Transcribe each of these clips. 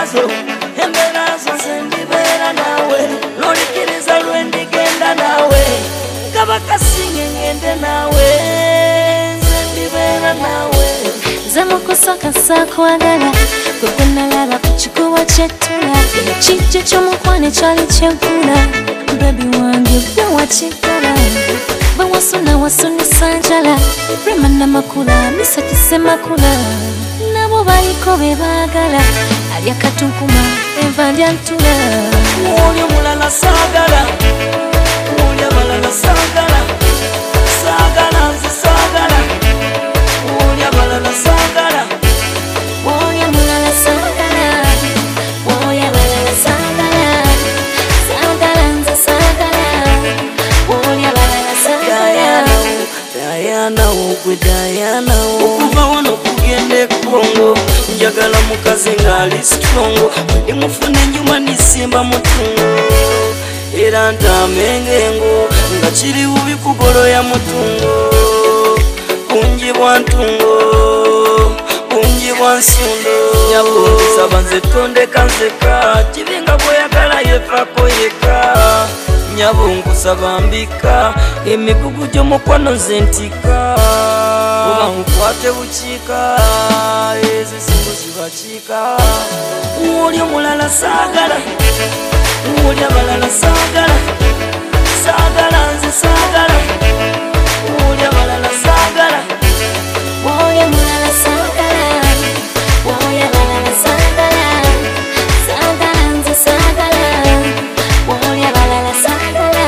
ezo emberazo zendibeera naawe lolikiriza lwendigenda naawe kabakasinge ngende naawe zendibeera naawe Zamukusaka sakwagala Gwegwe nalaba ku kikuwa kyettula Ekijjo ky'omukwano kyali kyeggula Baby wange gwe wakikola Bawasuna wasunisa njala Rema namakula misatise makula Nabo baliko be baagala Alya katunkuma enva ndya ntula Oli omulala saagala Oli abalala saagala Saagala nze saagala Oli abalala saagala Oli omulala saagala Oli abalala saagala Saagala nze saagala Oli abalala saagala Diana ogwe Diana okuva wano kugenda e Congo njagala mukazi ng'ali strongo ndimufuna enjuma nisimba mutungo era ntamengengo nga kiri bubi kugoloya mutungo bungi bwa ntungo bungi bwa nsundo nyabundisaba nze tondeka nzeka kiringa bweyagala yefako yeka nyabunkusaba mbika emigugu gy'omukwano nze ntika oba nkwate bukiika ezisingo zibakiika oli omulala saagala oli abalala saagala saagala nze saagala oli abalala saagala Oli omulala saagala Oli abalala saagala Saagala nze saagala Oli abalala saagala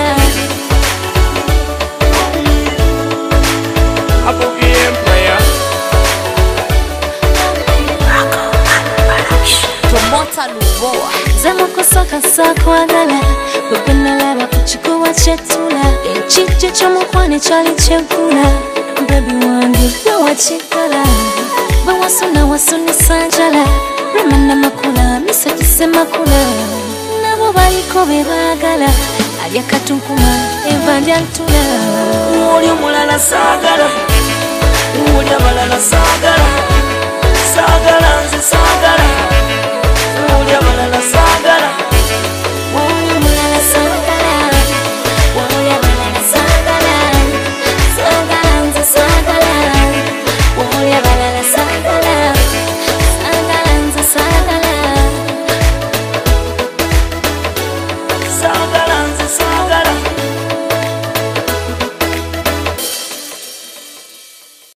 Abuki Empire. Tomota Luboa Zamukusaka sakwagala Gwegwe nalaba ku kikuwa kyettula Ekijjo ky'omukwano kyali kyeggula Baby wange gwe wakikola Bawasuna wasunisa njala Rema namakula misatise makula Nabo baliko be baagala Alya katunkuma enva ndya ntula oli omulala saagala oli abalala saagala saagala nze saagala oli abalala